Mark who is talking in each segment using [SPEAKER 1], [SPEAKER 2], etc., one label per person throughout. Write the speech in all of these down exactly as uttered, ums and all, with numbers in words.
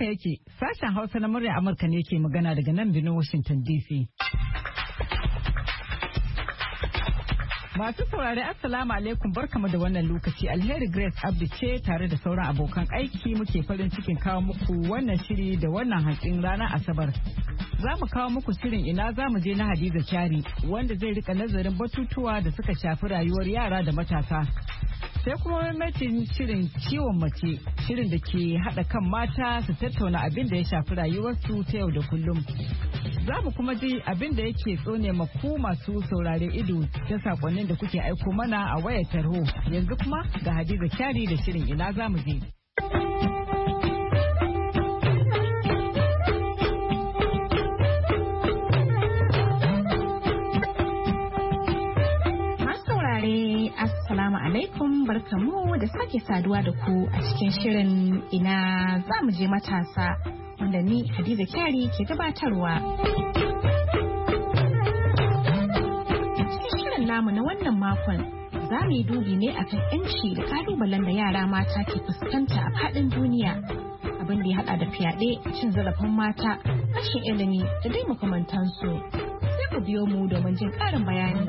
[SPEAKER 1] Haka yake, sashen Hausa na murya Amurka ne ke magana daga nan birnin Washington D C. Masu saurari Assalamu alaikum, barkamu da wannan lokaci. Alheri Grace Abdi ce tare da sauran abokan aiki muke farin cikin kawo muku wannan shiri da wannan hantsin ranar Asabar. Za mu kawo muku shirin ina za mu je na Hadiza Kyari wanda zai rika nazarin batutuwa da suka shafi rayuwar yara da matasa. Sai kuma mamacin shirin ciwon mace, shirin da ke haɗa kan mata su tattauna abin da ya shafi rayuwarsu ta yau da kullum. Za mu kuma ji abin da yake tsone maku masu saurare ido ta sakonnin da kuke aiko mana a wayar tarho. Yanzu kuma ga Hadiza Kyari da shirin ina za mu je.
[SPEAKER 2] Assalamu alaikum, barkamu da sake saduwa da ku a cikin shirin ina za mu je matasa wanda ni Hadiza Kyari ke gabatarwa. Cikin shirin namu na wannan makon za mu yi dubi ne akan yanci da kalubalen da yara mata ke fuskanta a faɗin duniya, abin da ya haɗa da fyaɗe, cin zarafin mata, rashin ilimi da dai makamantansu. Sai ku biyo mu domin jin ƙarin bayani.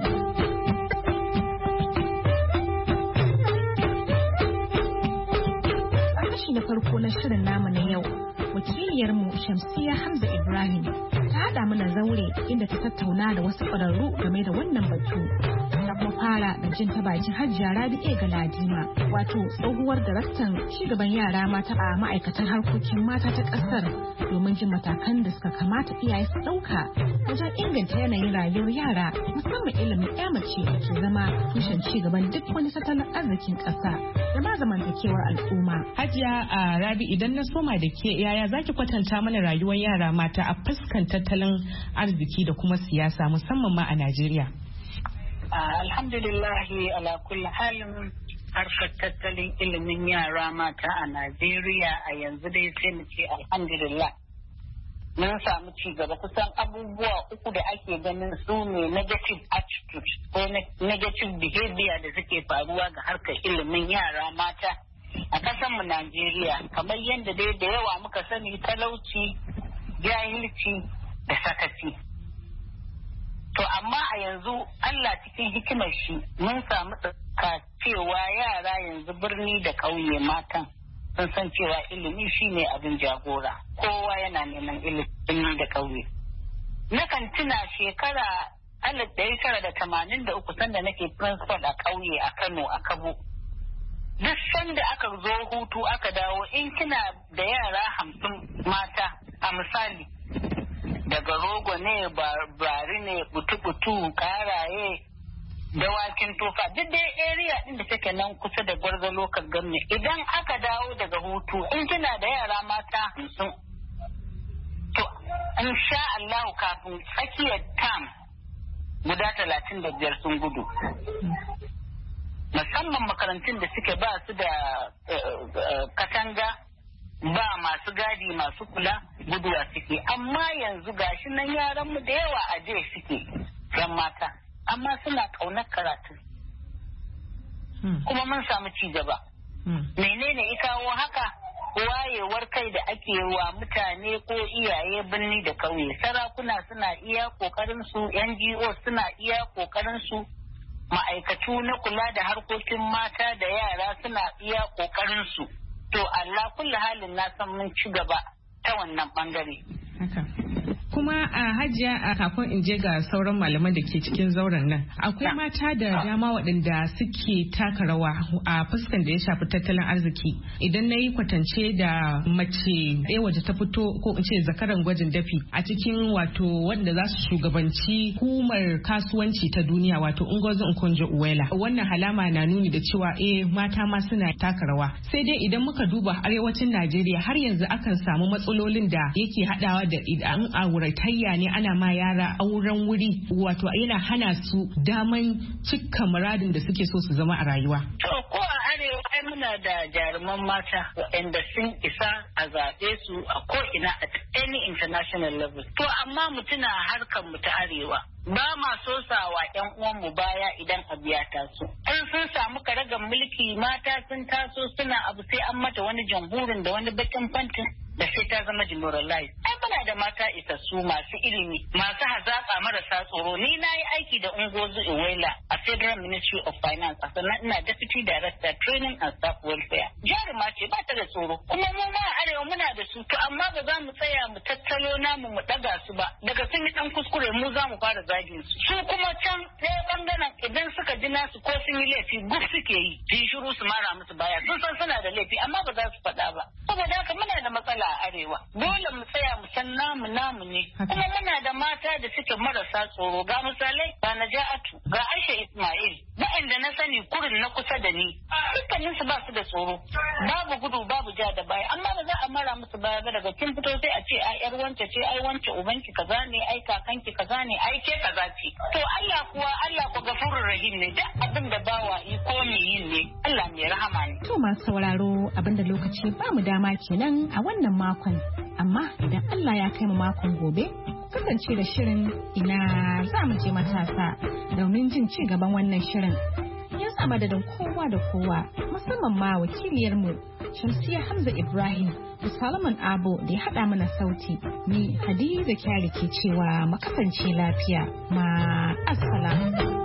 [SPEAKER 2] Na farko na shirin namu na yau, wakiliyarmu Shamsiya Hamza Ibrahim ta haɗa mana zaure inda ta tattauna da wasu ƙwararru game da wannan batu. Ta kuma fara da jin ta bakin Hajiya Rabi'e Galadima, wato tsohuwar daraktan cigaban yara mata a ma'aikatar harkokin mata ta ƙasar, domin jin matakan da suka kamata iyaye su ɗauka wajen inganta yanayin rayuwar yara, musamman ilimin ya mace da ke zama tushen cigaban duk wani tattalin arzikin ƙasa da ma zamantakewar al'umma.
[SPEAKER 3] Hajiya a Rabi, idan na soma da ke, yaya zaki kwatanta mana rayuwar yara mata a fuskan tattalin arziki da kuma siyasa musamman ma a Najeriya?
[SPEAKER 4] Alhamdulillahi ala kulli halin harkar tattalin ilimin yara mata a Najeriya a yanzu dai sai mu ce alhamdulillah. Mun samu ci gaba, kusan abubuwa uku da ake ganin su ne negative attitude ko negative behavior da suke faruwa ga harkar ilimin yara mata a kasanmu Najeriya, kamar yadda dai da yawa muka sani, talauci, jahilci da sakaci. To amma a yanzu Allah cikin hikimar shi mun samu tsaka cewa yara yanzu birni da ƙauye matan sun san cewa ilimi shine abin jagora, kowa yana neman ilimi da ƙauye. Nakan tuna shekara alif ɗari tara da tamanin da uku sanda nake principal a ƙauye a Kano a Kabo. Duk sanda aka zo hutu aka dawo, in kina da yara hamsin mata a misali, daga rogo ne, bari ne, butu-butu, karaye, dawakin tofa, duk dai area din da take nan kusa da Gwarzo local government, idan aka dawo daga hutu in kina da yara mata hamsin, to in sha Allah kafin tsakiyar tam guda talatin da biyar sun gudu. Musamman makarantun da suke ba su da katanga, ba masu gadi masu kula, guduwa suke. Amma yanzu gashi nan yaranmu da yawa a je suke yan mata, amma suna ƙaunar karatu. Kuma mun samu ci gaba. Menene ya kawo haka? Wayewar kai da ake wa mutane ko iyaye birni da ƙauye. Sarakuna suna iya ƙoƙarinsu, N G O suna iya ƙoƙarinsu, ma'aikatu na kula da harkokin mata da yara suna iya ƙoƙarinsu. To Allah kulli halin na san mun ci gaba ta wannan bangare.
[SPEAKER 3] Kuma a Hajiya, a kafin in je ga sauran malaman da ke cikin zauren nan, akwai mata da dama waɗanda suke taka rawa a fuskan da ya shafi tattalin arziki. Idan na yi kwatance da mace ɗaya waje ta fito, ko in ce zakaran gwajin dafi a cikin wato wanda za su shugabanci hukumar kasuwanci ta duniya, wato Ngozi Okonjo-Iweala. Wannan halama na nuni da cewa eh mata ma suna taka rawa. Sai dai idan muka duba arewacin Najeriya, har yanzu akan samu matsalolin da yake haɗawa da idan a auratayya ne, ana ma yara auren wuri, wato yana hana su daman cika muradin da suke so su zama a rayuwa.
[SPEAKER 4] To ko a arewa ai muna da jaruman mata waɗanda sun isa a zaɓe su a ko'ina at any international level. To amma mu tuna harkar mu ta arewa. Ba ma so sawa ƴan uwanmu baya idan abu ya taso. In sun samu karagar mulki, mata sun taso suna abu sai an mata wani jamhurin da wani bakin fantin da sai ta zama demoralized. Ai muna da mata isassu masu ilimi, masu hazaƙa marasa tsoro. Ni na yi aiki da Ungozu Iweala a Federal Ministry of Finance, a sannan ina Deputy Director Training and Staff Welfare. Jaruma ce ba ta da tsoro. Kuma mu ma a arewa muna da su, to amma ba za mu tsaya mu tattalo namu mu ɗaga su ba. Daga sun yi ɗan kuskure mu za mu fara zagin su. Su kuma can ɗaya ɓangaren idan suka ji nasu ko sun yi laifi guf suke yi. Su yi shiru su mara musu baya. Sun san suna da laifi amma ba za su faɗa ba. Saboda haka muna da matsala a arewa. Dole mu tsaya mu san namu namu ne. Kuma muna da mata da suke marasa tsoro. Ga misalai ga Naja'atu, ga Aisha Ismail, waɗanda na sani kurin na kusa da ni. Dukkanin su ba su da tsoro. Babu gudu babu ja da baya. Amma ba za a mara musu baya ba daga kin fito sai a ce ai yar wance ce ai wance ubanki kaza ne ai kakanki kaza ne ai ke kaza ce. To Allah kuwa Allah ku gafurur rahim ne. Duk abin da bawa yi ko me yin ne. Allah mai rahama ne.
[SPEAKER 2] To masu sauraro abinda lokaci ba mu dama kenan a wannan makon. Amma idan Allah ya kai mu makon gobe, kasance da shirin ina za mu je matasa domin jin ci gaban wannan shirin. Ya sa madadin kowa da kowa musamman ma wakiliyarmu Shamsiya Hamza Ibrahim da Solomon Abo da ya haɗa mana sauti. Ni Hadiza Kyari ke cewa mu kasance lafiya. Ma assalamu.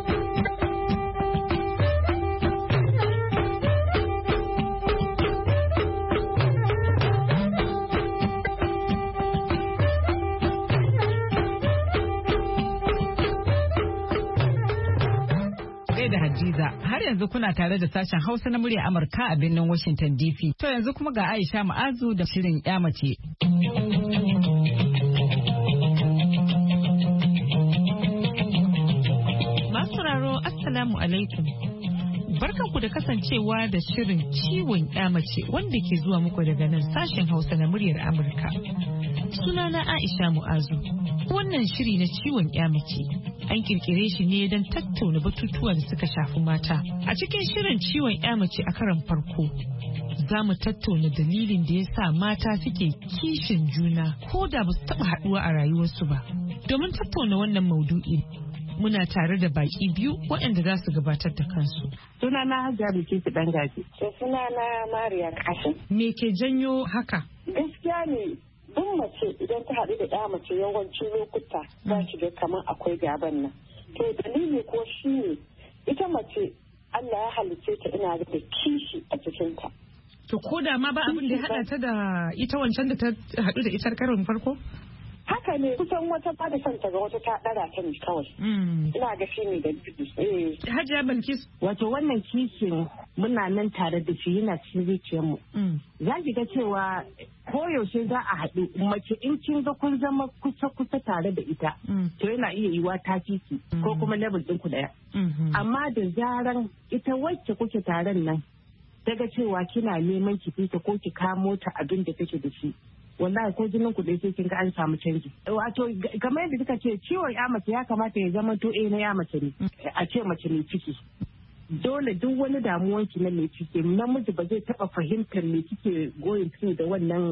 [SPEAKER 1] da Hadiza har yanzu kuna tare da sashen Hausa na murya Amurka a birnin Washington D C. To yanzu kuma ga Aisha Ma'azu da shirin ƴa mace.
[SPEAKER 3] Masu sauraro Assalamu alaikum. Barkanku da kasancewa da shirin ciwon ƴa mace wanda ke zuwa muku daga nan sashen Hausa na muryar Amurka. Sunana Aisha Mu'azu. Wannan shiri na ciwon ƴa mace an kirkire shi ne don tattauna batutuwa da suka shafi mata. A cikin shirin ciwon ƴa mace a karon farko, za mu tattauna dalilin da ya sa mata suke kishin juna ko da ba su taɓa haɗuwa a rayuwarsu ba. Domin tattauna wannan maudu'i, muna tare da baki biyu waɗanda za su gabatar da kansu.
[SPEAKER 5] Sunana Hajiya Bilkisu Dangaji. Sunana Mariya Kashin.
[SPEAKER 3] Me ke janyo haka?
[SPEAKER 5] Gaskiya ne. Duk mace idan ta haɗu da ɗa mace yawancin lokuta za ki ga kamar akwai gaban nan. To dalili ko shi ne ita mace Allah ya halicce ta ina da kishi a cikinta.
[SPEAKER 3] To ko da ma ba abin da ya haɗa ta da ita wancan da ta haɗu da ita karon farko?
[SPEAKER 5] Haka ne kusan wata ba da santa ga wata ta ɗara ta ne kawai. Ina ga shi ne da bibi.
[SPEAKER 3] Hajiya Bilkis.
[SPEAKER 5] Wato wannan kishin muna nan tare da shi yana cikin zuciyarmu. Za ki ga cewa koyaushe za a haɗu mace in kin ga kun zama kusa-kusa tare da ita. To yana iya yiwa ta kiki ko kuma level ɗinku ɗaya. Amma da zaran ita wacce kuke taron nan daga cewa kina neman ki fita ko ki kamo ta abin da take da shi. Wallahi ko jinin ku dai sai kin ga an samu canji. Wato kamar yadda kika ce ciwon ya mace ya kamata ya zama to eh na ya mace ne. A ce mace mai ciki. Dole duk wani damuwan ki na mai ciki namiji ba zai taba fahimtar me kike going through da wannan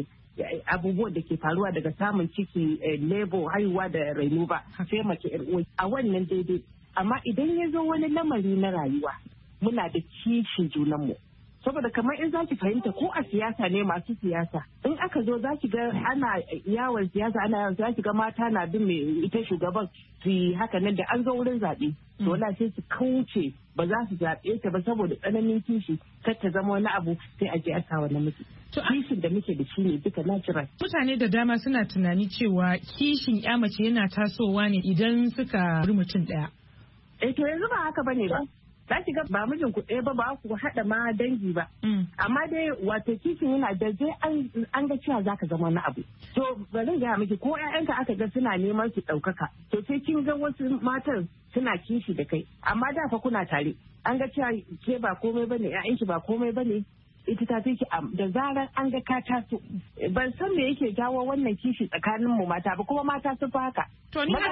[SPEAKER 5] abubuwan da ke faruwa daga samun ciki labor haihuwa da raino ba sai mace yar uwa a wannan daidai. Amma idan ya zo wani lamari na rayuwa muna da kishin junanmu. Saboda kamar in za ki fahimta ko a siyasa ne masu siyasa in aka zo za ki ga ana yawon siyasa ana yawon za ki ga mata na bin mai ita shugaban su yi haka nan da an zo wurin zaɓe to wala sai su kauce ba za su zaɓe ta ba saboda tsananin kishi kar ta zama wani abu sai a je a sa wani miki kishin da muke da shi ne duka natural.
[SPEAKER 3] Mutane da dama suna tunani cewa kishin ya mace yana tasowa ne idan suka ri mutum ɗaya.
[SPEAKER 5] Eh to yanzu ba haka bane ba. Za ki ga ba mijin ku ɗaya ba ba ku haɗa ma dangi ba. Amma dai wato kishin yana da zai an ga cewa za ka zama wani abu. To ba zan gaya miki ko ƴaƴanka aka ga suna neman su ɗaukaka. To sai kin ga wasu matan suna kishi da kai. Amma da fa kuna tare. An ga cewa ke ba komai bane ƴaƴanki ba komai bane. Ita ta fi ki da zarar an ga ka taso. Ban san me yake jawo wannan kishi tsakanin mu mata ba kuma mata sun fi haka.
[SPEAKER 3] To ni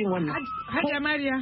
[SPEAKER 3] Hajiya Mariya.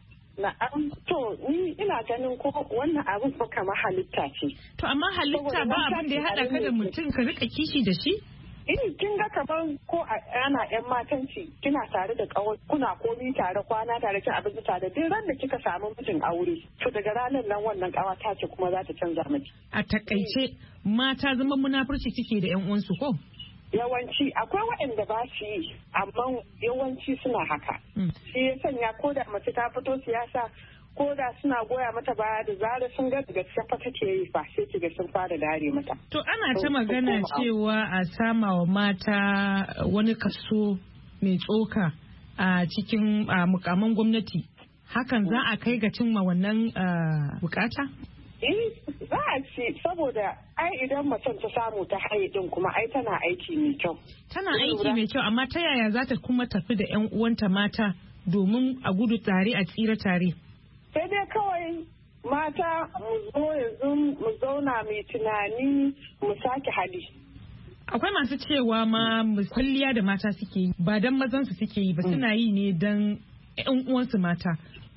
[SPEAKER 5] Na'am, to ni ina ganin ko wannan abin fa kamar halitta ce.
[SPEAKER 3] To amma halitta ba abin da ya haɗa ka da mutum ka rika kishi da shi?
[SPEAKER 5] In kin ga kaman ko ana yan matanci kina tare da kawai kuna komi tare kwana tare cin abinci tare duk ran da kika samu mijin aure to daga ranar nan wannan kawa ta ce kuma za ta canza miki.
[SPEAKER 3] A takaice mata zaman munafurci suke da yan uwansu ko?
[SPEAKER 6] yawanci akwai waɗanda ba su yi amma yawanci suna haka. Shi ya sanya ko da mace ta fito siyasa ko da suna goya mata baya da zarar sun ga daga fa take yi fa sai kiga sun fara dare mata.
[SPEAKER 3] To ana ta magana cewa a sama wa mata wani kaso mai tsoka a cikin mukaman gwamnati. Hakan za a kai ga cimma wannan bukata?
[SPEAKER 6] Eh, za a ci saboda ai idan macen ta samu ta haye din kuma ai tana aiki mai kyau.
[SPEAKER 3] Tana aiki mai kyau amma ta yaya za ta kuma tafi da 'yan uwanta mata domin a gudu tare a tsira tare?
[SPEAKER 6] Sai dai kawai mata mu zo yanzu mu zauna mai tunani mu sake hali.
[SPEAKER 3] Akwai masu cewa ma kwalliya da mata suke yi ba don mazansu suke yi ba suna yi ne don 'yan uwansu mata.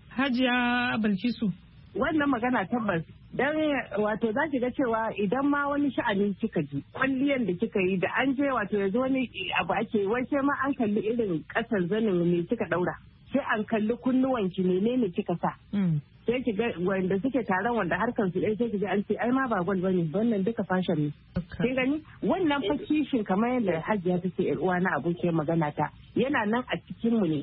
[SPEAKER 3] Hajiya Balkisu.
[SPEAKER 5] Wannan magana tabbas dan wato za ki ga cewa idan ma wani sha'ani kika ji kwalliyan da kika yi da an je wato yanzu wani abu ake wai sai ma an kalli irin kasar zanin ne kika daura sai an kalli kunnuwanki menene kika sa sai ki ga wanda suke taron wanda harkar su ɗaya sai ki ga an ce ai ma ba gwal bane wannan duka fashion ne kin gani wannan fa kishin kamar yadda Hajiya take yar uwa na abokiyar magana ta yana nan a cikin mu ne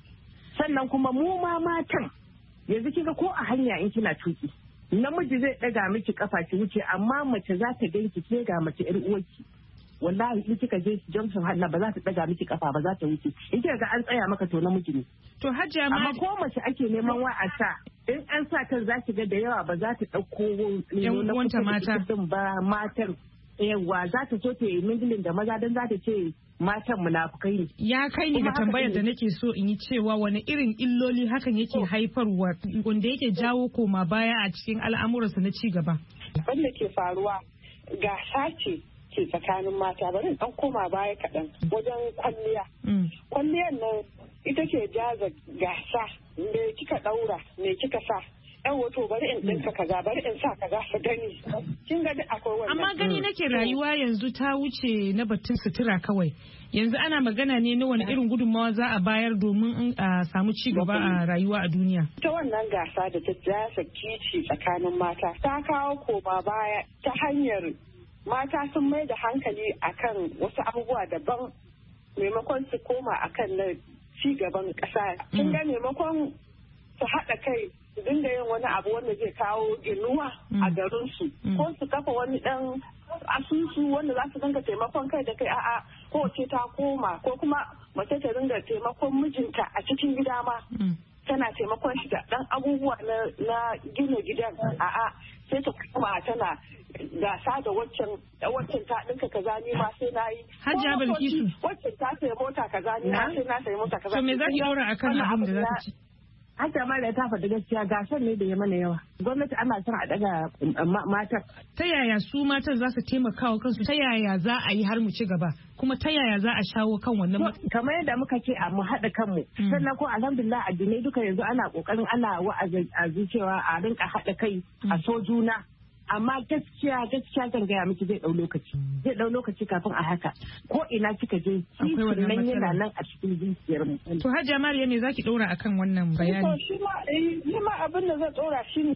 [SPEAKER 5] sannan kuma mu ma matan yanzu kika ko a hanya in kina tuki namiji zai daga miki kafa ki wuce amma mace za ta ganki ke ga mace yar uwarki wallahi in kika je junction hanna ba za ta daga miki kafa ba za ta wuce in kika ga an tsaya maka to namiji ne
[SPEAKER 3] to Hajiya ma
[SPEAKER 5] amma ko mace ake neman wa a sa in an sa kan za ki ga da yawa ba za ta dauko
[SPEAKER 3] yan uwanta mata
[SPEAKER 5] ba matan yawa za ta so ta yi mingilin da maza don za ta ce matan munafukai ne.
[SPEAKER 3] Ya kai ni ga tambayar da nake so in yi cewa wani irin illoli hakan yake haifarwa wanda yake jawo koma baya a cikin al'amuransa na ci gaba.
[SPEAKER 6] Wanda ke faruwa gasa ce ke tsakanin mata bari dan koma baya kaɗan wajen kwalliya. Kwalliyar nan ita ke jaza gasa me kika ɗaura me kika sa. Yan wato bari in ɗinka kaza bari in sa kaza su gani kin ga akwai wannan
[SPEAKER 3] amma gani nake rayuwa yanzu ta wuce na batun sutura kawai yanzu ana magana ne na wani irin gudunmawa za a bayar domin a samu ci gaba a rayuwa a duniya
[SPEAKER 6] ta wannan gasa da ta jasa kici tsakanin mata ta kawo koma baya ta hanyar mata sun mai da hankali akan wasu abubuwa daban maimakon su koma akan na ci gaban ƙasa kin ga maimakon su haɗa kai su dinga yin wani abu wanda zai kawo inuwa a garinsu ko su kafa wani dan asusu wanda za su dinga taimakon kai da kai a'a ko ce ta koma ko kuma mace ta dinga taimakon mijinta a cikin gida ma tana taimakon shi da dan abubuwa na gina gidan a'a sai ta koma tana gasa da waccan waccan ta dinka kaza ni ma sai na yi
[SPEAKER 3] Hajiya Bilkisu
[SPEAKER 6] waccan ta sayi mota kaza ni ma sai na sayi mota kaza
[SPEAKER 3] to me zaki daura akan abin da zaki ci
[SPEAKER 5] Haka ma da ta faɗi gaskiya gasar ne da ya mana yawa. Gwamnati ana son a daga matan.
[SPEAKER 3] Ta yaya su matan za su taimaka wa kansu? Ta yaya za a yi har mu ci gaba? Kuma ta yaya za a shawo kan wannan matsalar?
[SPEAKER 5] Kamar yadda muka ce a mu haɗa kanmu. Sannan ko alhamdulillah addinai duka yanzu ana ƙoƙarin ana wa'azi cewa a rinka haɗa kai a so juna. Amma gaskiya gaskiya zan gaya miki zai dau lokaci zai dau lokaci kafin a haka ko ina kika je kishin nan yana nan a cikin zuciyar mu
[SPEAKER 3] to Hajiya Mariya me zaki dora akan wannan bayani
[SPEAKER 6] to shi ma shi ma abin da zan dora shine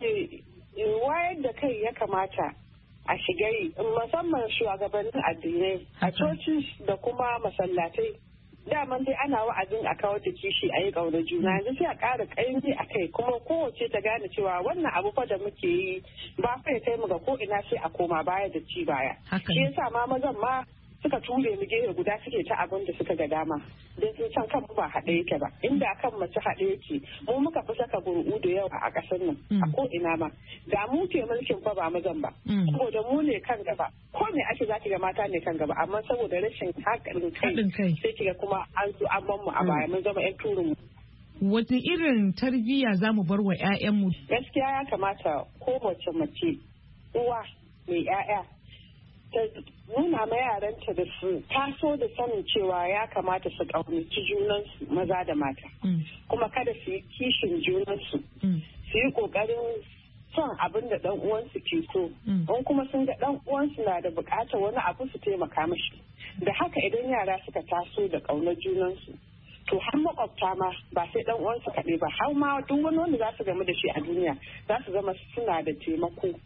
[SPEAKER 6] wayar da kai ya kamata a shigari musamman shugabannin addinai a coci da kuma masallatai daman dai ana wa'azin a kawar da kishi a yi ƙaunar juna yanzu sai a ƙara ƙaimi a kai kuma kowace ta gane cewa wannan abu fa da muke yi ba fa ya kai mu ga ko ina sai a koma baya da ci baya shi yasa ma mazan ma suka ture mu gefe guda suke ta abin da suka ga dama don sun san kan ba haɗe yake ba inda kan mace haɗe yake mu muka fi saka gurgu da yawa a ƙasar nan a ko ina ma da mu ke mulkin fa ba mazan ba saboda mu ne kan gaba ko me ake za ki ga mata ne kan gaba amma saboda rashin haƙarin kai sai ki ga kuma an zo an mu a baya mun zama 'yan turin mu
[SPEAKER 3] wata irin tarbiyya za mu bar wa 'ya'yanmu
[SPEAKER 6] gaskiya ya kamata ko mace mace uwa mai 'ya'ya ta nuna ma yaranta da su taso da sanin cewa ya kamata su ƙaunaci junansu maza da mata kuma kada su yi kishin junansu su yi ƙoƙarin son abin da ɗan uwansu ke so in kuma sun ga ɗan uwansu na da buƙatar wani abu su taimaka mashi da haka idan yara suka taso da ƙaunar junansu to har makwabta ma ba sai ɗan uwansu kaɗai ba har ma duk wani wanda za su gamu da shi a duniya za su zama suna da taimako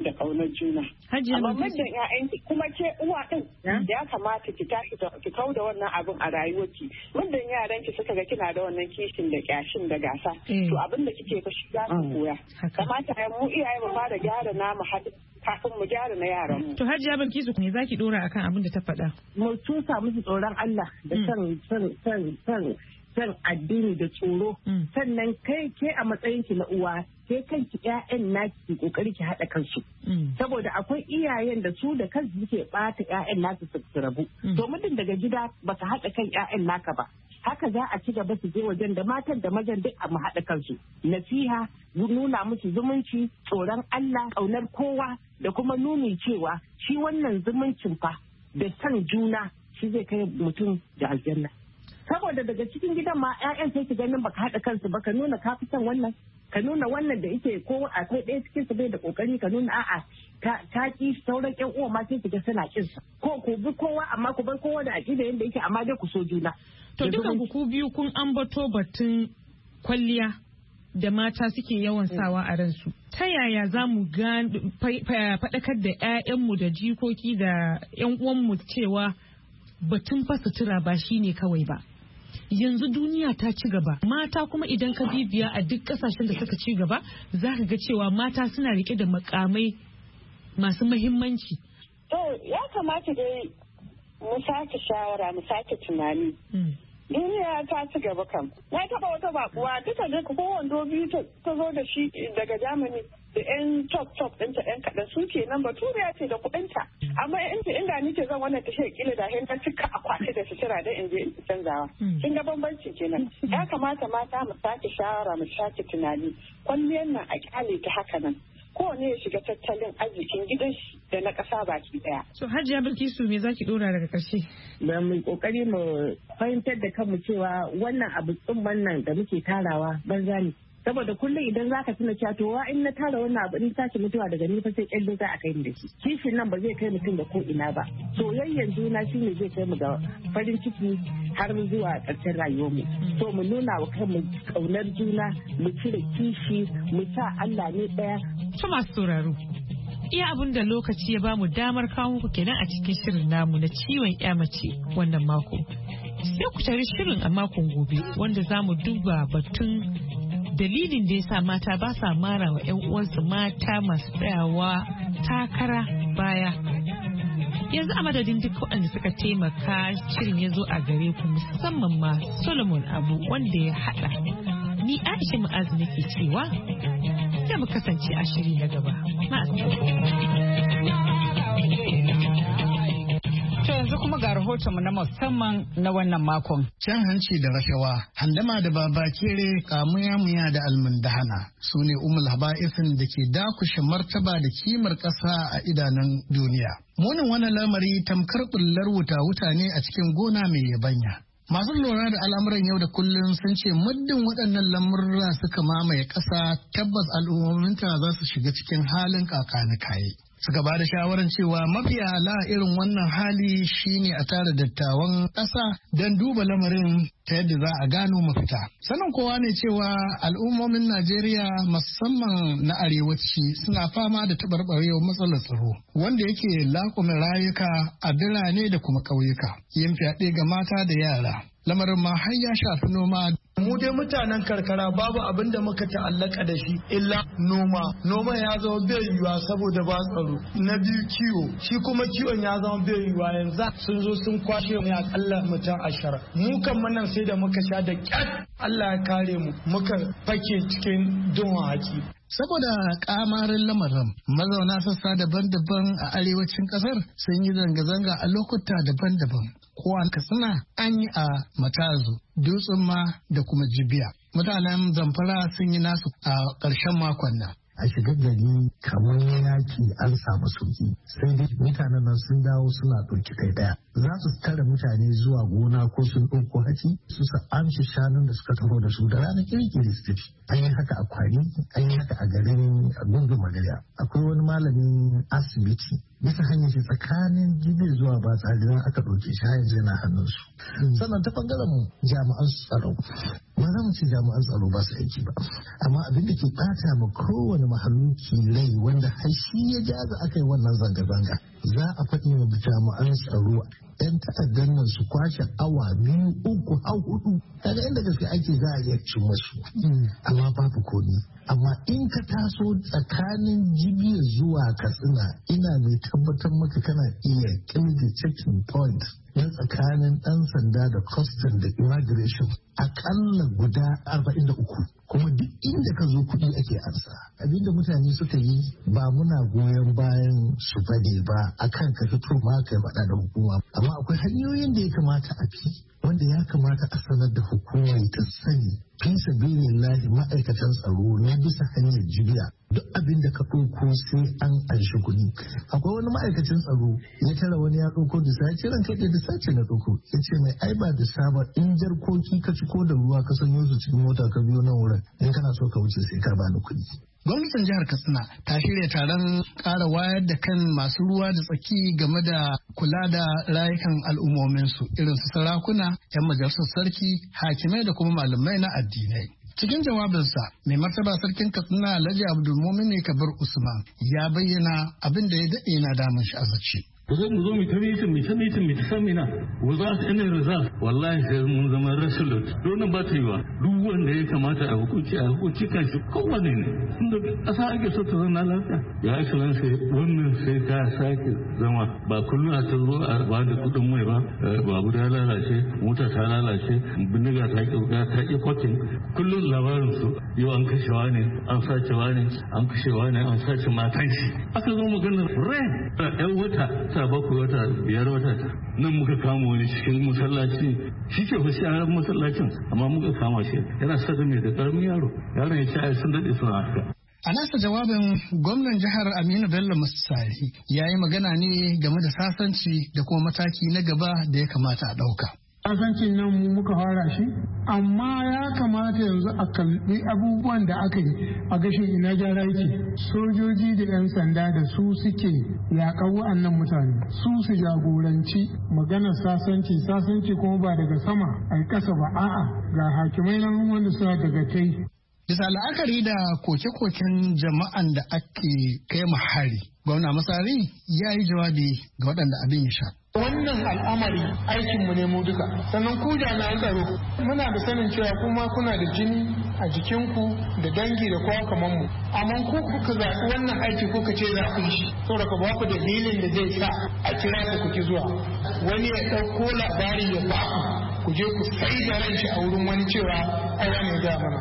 [SPEAKER 6] da ƙaunar juna. Amma muddin ƴaƴanki kuma ke uwa ɗin ya kamata ki tashi ki kau da wannan abin a rayuwarki. Muddin yaranki suka ga kina da wannan kishin da kyashin da gasa. To abin da kike fa shi za su koya. Kamata mu iyaye mu fara gyara namu hadin kafin mu gyara na yaran mu.
[SPEAKER 3] To Hajiya Bilkisu me zaki dora akan abin da ta faɗa?
[SPEAKER 5] Mu tusa musu tsoron Allah da san san san san san addini da tsoro. Sannan kai ke a matsayin ki na uwa ke kanki ƴaƴan naki ki kokari ki haɗa kansu. Saboda akwai iyayen da su da kansu suke ɓata ƴaƴan nasu su rabu. To mutum daga gida baka haɗa kan ƴaƴan naka ba. Haka za a ci gaba su je wajen da matan da mazan duk a mu haɗa kansu. Nasiha, nuna musu zumunci, tsoron Allah, ƙaunar kowa da kuma nuni cewa shi wannan zumuncin fa da san juna shi zai kai mutum da aljanna. Saboda daga cikin gidan ma 'ya'yan sai ki ganin baka haɗa kansu ba ka nuna ka fi son wannan ka nuna wannan da yake ko akwai ɗaya cikin su bai da kokari ka nuna a'a ta ki sauran ƴan uwa ma sai ki ga suna kin sa ko ku bi kowa amma ku bar kowa da aƙida yanda yake amma dai ku so juna.
[SPEAKER 3] To dukan ku biyu kun ambato batun kwalliya da mata suke yawan sawa a ransu. Ta yaya za mu faɗakar da 'ya'yanmu da jikoki da 'yan uwanmu cewa batun fa sutura ba shine kawai ba. Yanzu duniya ta ci gaba, mata kuma idan ka bibiya a duk kasashen da suka ci gaba za ka ga cewa mata suna rike da makamai masu mahimmanci.
[SPEAKER 6] To ya kamata dai mu sake shawara mu sake tunani. Duniya ta ci gaba kam. Na taba wata bakuwa duka duka ko wando biyu ta zo da shi daga Germany da yan top top ɗinta yan kaɗan su ke nan baturiya ce da kuɗinta. Amma inda inda nike zan wannan tashar kila da hin cika akwati da sutura da in je in canzawa. Kin ga bambanci kenan. Ya kamata mata mu sake shawara mu sake tunani. Kwalliyar nan a kyale ta haka nan. Kowane ya shiga tattalin arzikin gidan shi da na ƙasa baki ɗaya.
[SPEAKER 3] So Hajiya Bilkisu me zaki ɗora daga ƙarshe?
[SPEAKER 5] Da mu kokari mu fahimtar da kanmu cewa wannan abu tsumman nan da muke tarawa banza ne. Saboda kullum idan zaka tuna cewa to wa in na tara wannan abu in tashi mutuwa daga ni fa sai kyalle za a kai ni da shi. Kishin nan ba zai kai mutum da ko ina ba. Soyayyen juna shine zai kai mu ga farin ciki har zuwa ƙarshen rayuwarmu. So mu nuna wa kanmu ƙaunar juna, mu cire kishi, mu sa Allah ne ɗaya.
[SPEAKER 3] To masu sauraro, iya abin da lokaci ya bamu damar kawo muku kenan a cikin shirin namu na ciwon ya mace wannan mako. Sai ku tare shirin a makon gobe wanda za mu duba batun dalilin da ya sa mata ba sa mara wa 'yan uwansu mata masu tsayawa takara baya. Yanzu a madadin duk waɗanda suka taimaka shirin ya zo a gare ku musamman ma Solomon Abu wanda ya haɗa. Ni Aisha Mu'azu nake cewa sai mu kasance a shiri na gaba.
[SPEAKER 1] To yanzu kuma ga rahotonmu na musamman na wannan makon.
[SPEAKER 7] Cin hanci da rashawa, handama da babakere, kamuya-muya da almundahana su ne umul haba'isin da ke dakushe martaba da kimar ƙasa a idanun duniya. Munin wannan lamari tamkar bullar wuta-wuta ne a cikin gona mai yabanya. Masu lura da al'amuran yau da kullum sun ce muddin waɗannan lamurra suka mamaye ƙasa tabbas al'ummominta za su shiga cikin halin kakanikaye. Suka ba da shawarar cewa mafiya ala irin wannan hali shine a tara dattawan ƙasa don duba lamarin ta yadda za a gano mafita. Sanin kowa ne cewa al'ummomin Najeriya musamman na arewaci suna fama da taɓarɓarewar matsalar tsaro wanda yake lakumin rayuka a birane da kuma ƙauyuka, yin fyaɗe ga mata da yara. Lamarin ma har ya shafi noma.
[SPEAKER 8] Mu dai mutanen karkara babu abin da muka ta'allaka da shi illa noma. Noma ya zama bai yiwuwa saboda ba tsaro. Na biyu kiwo, shi kuma kiwon ya zama bai yiwuwa yanzu sun zo sun kwashe mu akalla mutum ashara. Mu kan nan sai da muka sha da kyat Allah ya kare mu muka fake cikin duhun haki.
[SPEAKER 7] Saboda kamarin lamarin mazauna sassa daban-daban a arewacin kasar sun yi zanga-zanga a lokuta daban-daban. Kowa Katsina an yi a Matazu, Dutsen ma da kuma Jibiya. Mutanen Zamfara sun yi nasu a ƙarshen makon nan.
[SPEAKER 9] A shiga gari kamar yaki an samu sauki sai dai mutanen nan sun dawo suna ɗauki kai ɗaya za su tare mutane zuwa gona ko sun ɗauko haci su sa amshi shanun da suka taho da su da ranar kirkiri su tafi an yi haka a kwari an yi haka a garin gungun magariya akwai wani malamin asibiti bisa hanyar shi tsakanin jibi zuwa ba tsari aka ɗauke shi har yanzu yana hannunsu. Sannan ta bangaren jami'an tsaro ba za mu ce jami'an tsaro ba su aiki ba, amma abin da ke ɓata ma kowane mahaluki rai wanda har shi ya jaza aka yi wannan zanga-zanga za a faɗi wa jami'an tsaro yan ta'addan nan su kwashe awa biyu uku har hudu daga inda gaske ake za a iya cin masu amma babu komi. Amma in ka taso tsakanin jibiya zuwa katsina ina mai tabbatar maka kana iya kirga checking point na tsakanin ɗan sanda da custom da immigration akalla guda arba'in da uku, kuma duk inda ka zo kuɗi ake ansa. Abinda mutane suka yi ba muna goyon bayan su bane ba akan ka fito ma kai faɗa da hukuma, amma akwai hanyoyin da ya kamata a bi wanda ya kamata a sanar da hukuma ta sani fi sabilillahi ma'aikatan tsaro na bisa hanyar jibiya duk abin da ka ɗauko sai an anshi kuɗi. Akwai wani ma'aikacin tsaro ya tara wani ya ɗauko da sa ce ranka da sa ce na ɗauko ya ce mai ai ba da saba in jarkoki ka ciko da ruwa ka sanyo su cikin mota ka biyo nan wurin in kana so ka wuce sai ka bani kuɗi.
[SPEAKER 7] Gwamnatin jihar Katsina ta shirya taron ƙara wayar da kan masu ruwa da tsaki game da kula da rayukan al'ummominsu irin su sarakuna, 'yan majalisar sarki, hakimai da kuma malamai na addinai. Cikin jawabinsa, mai martaba sarkin Katsina Alhaji Abdulmumin Kabir Usman ya bayyana abin da ya daɗe na damun shi a zace.
[SPEAKER 10] ku zo mu zo mu ta mitin mu ta mitin mu ta samina without any result wallahi sai mun zama resolute don ba ta yi wa duk wanda ya kamata a hukunci a hukunci kan shi kowane ne inda ƙasa ake so ta zama lafiya ya excellency wannan sai ka sake zama ba kullum a ta zo a ba da kuɗin mai ba babu ya lalace mota ta lalace bindiga ta ƙirga ta ƙi kwakin kullum labarin su yau an kashewa ne an sacewa ne an kashewa ne an sace matan shi aka zo maganar rai yan wata ta bakwai wata biyar wata nan muka kama wani cikin masallaci shi ke fashi a masallacin amma muka kama shi yana sada mai da karamin yaro yaron ya ce ai sun daɗe suna haka.
[SPEAKER 7] A nasa jawabin gwamnan jihar Aminu Bello Musari ya yi magana ne game da sasanci da kuma mataki na gaba da ya kamata a ɗauka.
[SPEAKER 11] Sasancin nan mu muka fara shi, amma ya kamata yanzu a kalli abubuwan da aka yi a gashin ina gyara yake. Sojoji da 'yan sanda da su suke yaƙar wa'annan mutane, su su jagoranci maganar sasanci, sasanci kuma ba daga sama a ƙasa ba, a'a ga hakimai nan wanda suna daga tai.
[SPEAKER 7] Bisa la'akari da koke-koken jama'an da ake kai hari, gwamna Musari ya yi jawabi ga waɗanda abin ya sha.
[SPEAKER 11] Wannan al'amari aikinmu ne mu duka, sannan ku jami'an tsaro muna da sanin cewa kuma kuna da jini a jikinku da dangi da kowa kamar mu, amma ku kuka zaɓi wannan aiki kuka ce za ku yi shi saboda ka ba ku dalilin da zai sa a kira ku ku ki zuwa wani ya ɗauko labari ya ba ku je ku sai da ran shi a wurin wani cewa ai wani ya mana.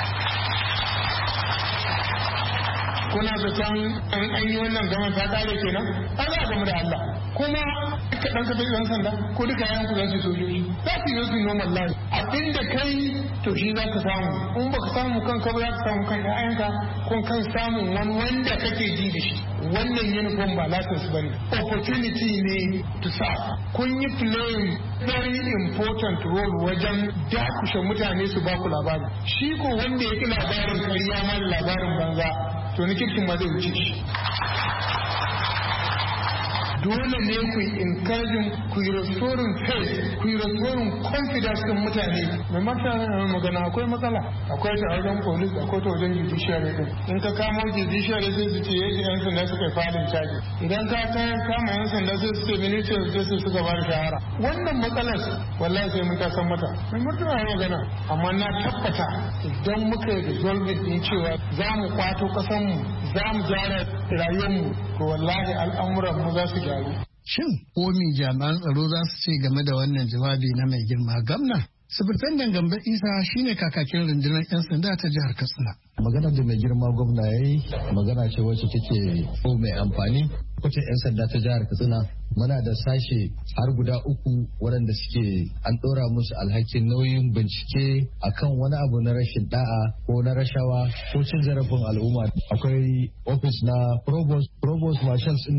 [SPEAKER 11] Kuna zaton an yi wannan gama ta kare kenan an za a gamu da Allah kuma duka ɗan ka yan sanda ko duka yayan ku za su sojoji za su yi su normal life abin da kai to shi za ka samu in ba ka samu kanka ba za ka samu kan ƴaƴanka ko kan samun wani wanda kake ji da shi wannan uniform ba license bane opportunity ne to serve kun yi playing very important role wajen dakushe mutane su ba ku labari shi ko wanda ya ki labarin ƙarya ma labarin banza to ni kirkin ma zai wuce shi dole ne ku yi encouraging ku yi restoring faith ku yi restoring confidence din mutane mai mutane na magana akwai matsala akwai ta wajen police akwai ta wajen judiciary din in ka kamo judiciary sai su ce yadda yan sanda suka yi falin caji idan ka kama yan sanda sai su ce ministry of justice suka ba da shahara wannan matsalar wallahi sai mun san mata mai mutane na magana amma na tabbata idan muka yi resolving din cewa za mu kwato kasanmu za mu gyara rayuwarmu to wallahi al'amuran mu za su gyara.
[SPEAKER 7] Shin komi jami'an tsaro za su ce game da wannan jawabi na mai girma gamna? Sufurtan Gambo Isa shine kakakin rundunar 'yan sanda ta jihar Katsina.
[SPEAKER 9] Magana da mai girma gwamna ya yi magana ce wacce take ko mai amfani. Kwacin 'yan sanda ta jihar Katsina muna da sashe har guda uku waɗanda suke an ɗora musu alhakin nauyin bincike akan wani abu na rashin da'a ko na rashawa ko cin zarafin al'umma. Akwai ofis na provost, provost marshals nan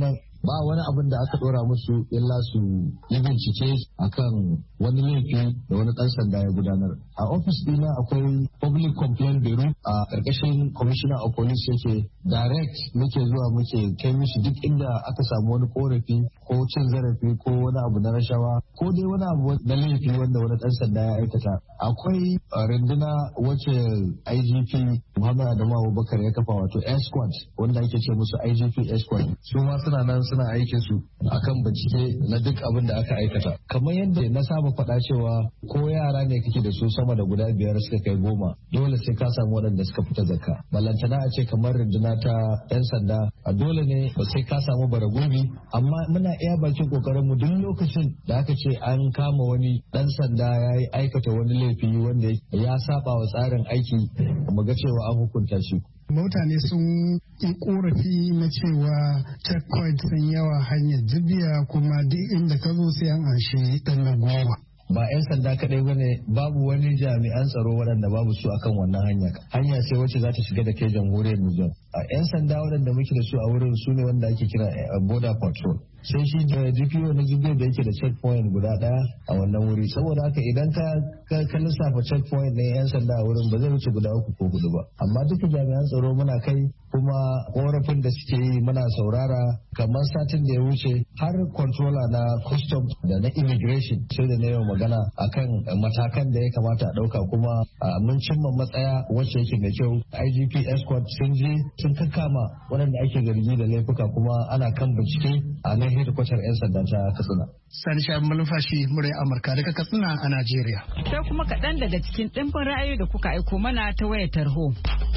[SPEAKER 9] ba wani abin da aka dora musu illa su yi bincike akan wani laifi da wani dan sanda ya gudanar. A ofis dina akwai public complaint bureau a karkashin commissioner of police yake, direct muke zuwa muke kai mishi duk inda aka samu wani korafi ko cin zarafi ko wani abu na rashawa ko dai wani abu na laifi wanda wani dan sanda ya aikata. Akwai runduna wacce I G P Muhammad Adamu Abubakar ya kafa, wato escort, wanda ake ce musu I G P escort. Su ma suna nan suna aikin su akan bincike na duk abin da aka aikata. Kamar yadda na saba faɗa cewa ko yara ne kake da su sama da guda biyar suka kai goma, dole sai ka samu waɗanda suka fita zakka. Balantana a ce kamar runduna ta yan sanda, a dole ne sai ka samu baragobi, amma muna iya bakin kokarin mu duk lokacin da aka ce an kama wani dan sanda ya yi aikata wani laifi wanda ya saba wa tsarin aiki, mu ga cewa an hukunta shi.
[SPEAKER 7] Mutane sun yi korafi na cewa checkpoint sun yawa hanyar jibiya, kuma duk inda ka zo sai an anshe ɗan na goma.
[SPEAKER 9] Ba 'yan sanda kaɗai ba ne, babu wani jami'an tsaro waɗanda babu su akan wannan hanya. Hanya sai wacce za ta shiga da kai jamhuriyar Nijar. A 'yan sanda waɗanda muke da su a wurin su ne wanda ake kira border patrol. Sai shi da G P O na Jibiya da yake da checkpoint guda ɗaya a wannan wuri. Saboda haka idan ka ka lissafa checkpoint na 'yan sanda a wurin ba zai wuce guda uku ko hudu ba. Amma duka jami'an tsaro muna kai, kuma korafin da suke yi muna saurara. Kamar satin da ya wuce har controller na custom da na immigration sai da na yau magana akan matakan da ya kamata a ɗauka, kuma mun cimma matsaya wacce yake mai kyau. I G P escort sun je sun kakkama waɗanda ake zargi da laifuka, kuma ana kan bincike a nan hedikwatar 'yan sanda ta Katsina.
[SPEAKER 7] Sani Shabi Malumfashi, murai Amurka daga Katsina a Najeriya.
[SPEAKER 1] Sai kuma kaɗan daga cikin ɗimbin ra'ayoyi da kuka aiko mana ta wayar tarho.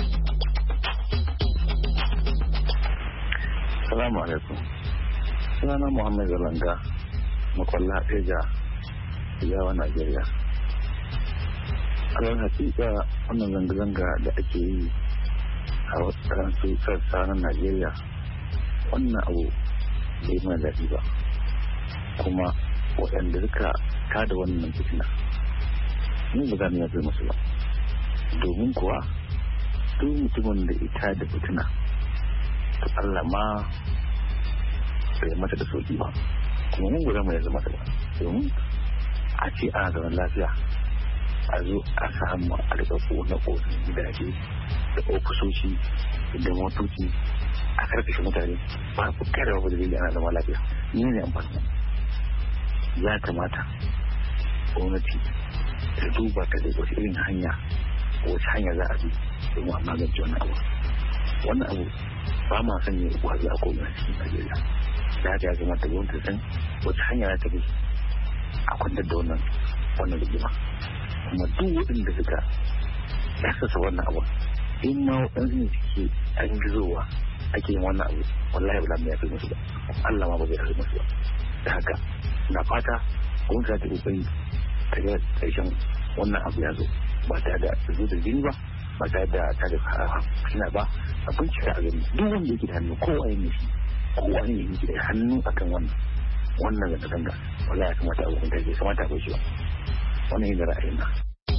[SPEAKER 12] Assalamu alaikum. Sunana Muhammad Zalanga, makwalla Eja, Yawa, Najeriya. Alal hakika wannan zanga-zanga da ake yi a wasu sassa na Najeriya, wannan abu bai mana daɗi ba. Kuma waɗanda suka tada wannan fitina, ni ba za mu yafe musu ba. Domin kuwa duk mutumin da ita da fitina, to Allah ma bai mata da sauki ba, kuma mun guda mai zama ta ba. Domin a ce ana zaman lafiya, a zo a samu a daga na ƙosin gidaje da ofisoshi da motoci a karkashe mutane, ba ku kare wa da ana zama lafiya. Ni ne amfani. Ya kamata gwamnati ta duba ta da wasu irin hanya, wace hanya za a bi domin a magance wannan abu. Wannan abu ba ma sanya wazi a kowane cikin Najeriya. Da haka ya kamata gwamnati san wace hanya za ta bi a kwantar da wannan wannan rigima. Kuma duk waɗanda suka yasasa wannan abu, in ma waɗansu ne suke an gizowa ake yin wannan abu, wallahi ba za mu yafe musu ba, Allah ma ba zai yafe musu ba. Da haka na fata gwamnati za ta kokari ta ga ƙarshen wannan abu ya zo ba tare da zo da jini ba, ba tare da ta da fitina ba. A bincika a gani duk wanda yake da hannu, kowa ne shi, kowa ne yake da hannu akan wannan wannan zanga-zanga, wallahi ya kamata a hukunta shi, kamata a bai shi ba. Wannan yin da ra'ayin na.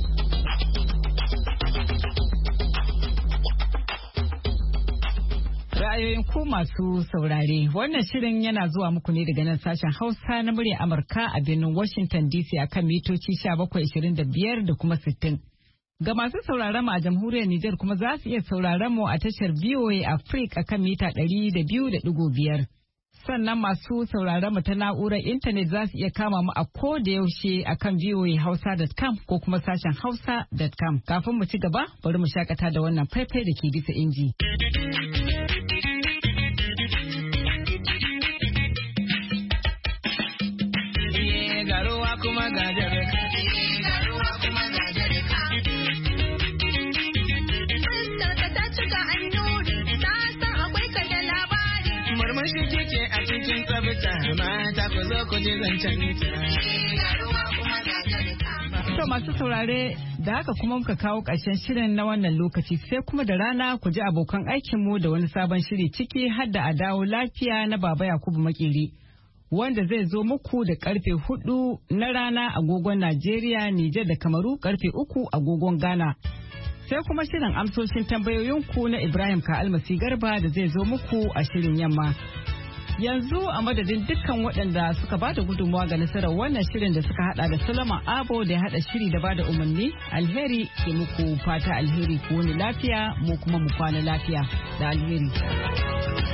[SPEAKER 1] Ra'ayoyin ku masu saurare, wannan shirin yana zuwa muku ne daga nan sashen Hausa na murya Amurka a birnin Washington D C akan mitoci bakwai ashirin da biyar da kuma sittin. Ga masu sauraron mu a jamhuriyar Nijar kuma za su iya sauraron mu a tashar V O A Africa akan mita ɗari da biyu da ɗigo biyar. Sannan masu sauraron mu ta na'urar intanet za su iya kama mu a ko da yaushe akan v o a hausa dot com ko kuma sashen hausa dot com. Kafin mu ci gaba, bari mu shakata da wannan faifai da ke bisa inji.
[SPEAKER 13] Kuma ga jarka, garuwa kuma ga jarka. Fuskar ta cika annuri, ta san akwai ka da labari. Murmushi kike a cikin tsabta, mata ku zo ku ji zancen ta. Garuwa kuma ga jarka.
[SPEAKER 1] To masu saurare, da haka kuma muka kawo ƙarshen shirin na wannan lokaci, sai kuma da rana ku ji abokan aikinmu da wani sabon shiri ciki har da a dawo lafiya na Baba Yakubu Makeri, wanda zai zo muku da karfe hudu na rana agogon Najeriya, Nijar da Kamaru, karfe uku agogon Ghana. Sai kuma shirin amsoshin tambayoyinku na Ibrahim Ka Almasi Garba da zai zo muku a shirin yamma. Yanzu a madadin dukkan waɗanda suka ba da gudunmawa ga nasarar wannan shirin da suka hada da Solomon Abo da ya hada shiri da ba da umarni, alheri ke muku fata alheri ku wani lafiya mu kuma mu kwana lafiya da alheri.